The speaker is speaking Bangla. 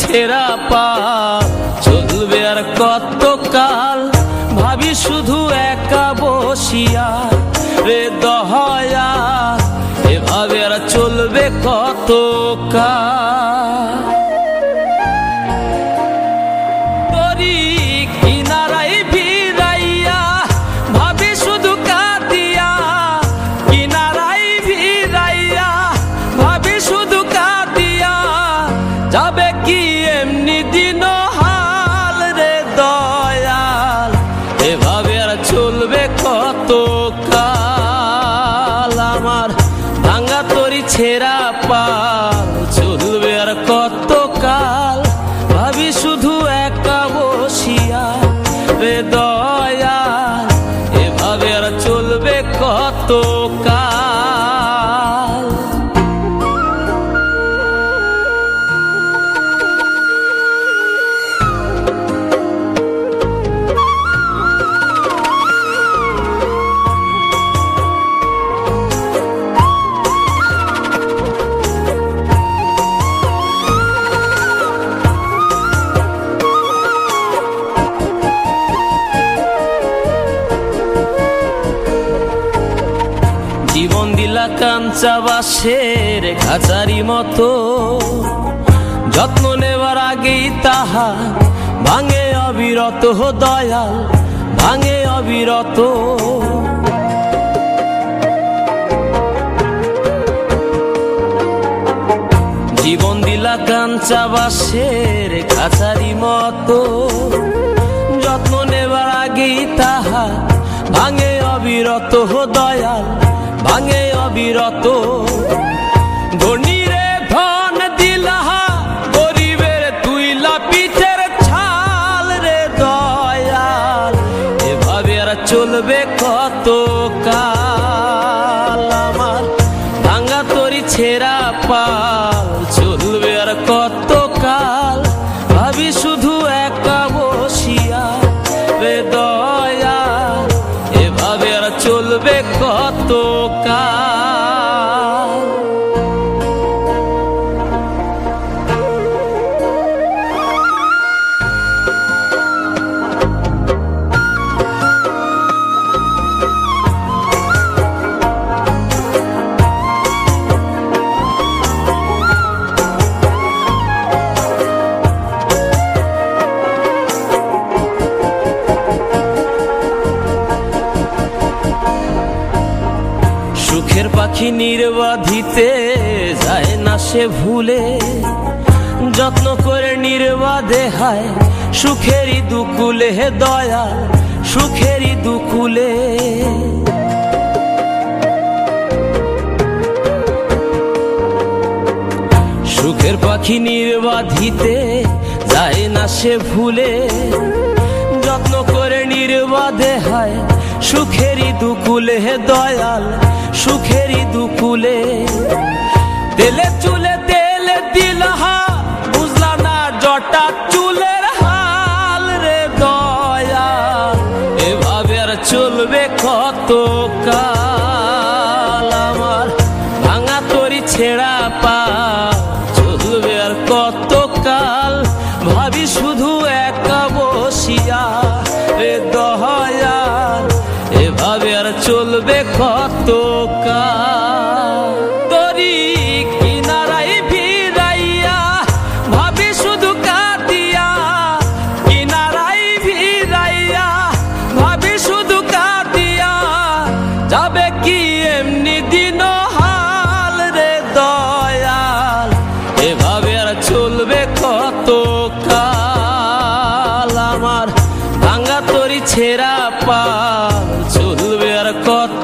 ছেঁড়া পাল চলবে আর কত কাল, ভাবি শুধু একা বসিয়া রে দয়াল, এভাবে আর চলবে কত কাল। কিনারাই ভিড়াইয়া ভাবি শুধু কাঁদিয়া, কিনারাই ভিড়াইয়া ভাবি শুধু কাঁদিয়া, যাবে কি এমনি দিন হাল রে দয়াল, এভাবে আর চলবে কত কাল। আমার ভাঙা তরি ছেঁড়া পাল চলবে আর কত কাল, ভাবি শুধু একা বসিয়া রে দয়াল, এভাবে আর চলবে কত কাল। জীবন দিলা কাঞ্চা বাঁশের খাঁচারি মতো, যত্ন নেবার আগেই তাহা ভাঙে অবিরত দয়াল, ভাঙে অবিরত। জীবন দিলা কাঞ্চা বাঁশের খাঁচারি মতো, যত্ন নেবার আগেই তাহা ভাঙে অবিরত দয়াল, ভাঙে অবিরত। ধনীরে ধন দিলাহা, গরিবের তুইলা পিঠের ছাল রে দয়াল, এভাবে আর চলবে কত কাল। আমার ভাঙা তরি ছেঁড়া পাল চলবে আর কত কাল, ভাবি শুধু একা বসিয়া রে দয়াল, এভাবে আর চলবে কত কাল। সুখের পাখি নির্বাধিতে যায় না সে ভুলে, যত্ন করে নির্বাধে হায় সুখেরই দুকুলে হে দয়াল, সুখেরই দুকুলে। সুখের পাখি নির্বাধিতে যায় না সে ভুলে, যত্ন করে নির্বাধে হায় সুখেরই দুকুলে হে দয়াল, সুখেরই দুকুলে। তেলে চুলে তেল দিলহা, বুঝলা না জটা চুলের হাল রে দয়াল, এভাবে আর চলবে কত কাল। আমার ভাঙা তরি ছেঁড়া পাল চলবে আর কত কাল, ভাবি শুধু একা বসিয়া রে দয়াল, এভাবে আর চলবে কত কাল। তরি কিনারাই ভিড়াইয়া ভাবি শুধু কাঁদিয়া, কিনারাই ভিড়াইয়া ভাবি শুধু কাঁদিয়া, যাবে কি এমনি দিন হাল রে দয়াল, এভাবে আর চলবে কত কাল। আমার ভাঙা তরি ছেঁড়া পাল চলবে আর কত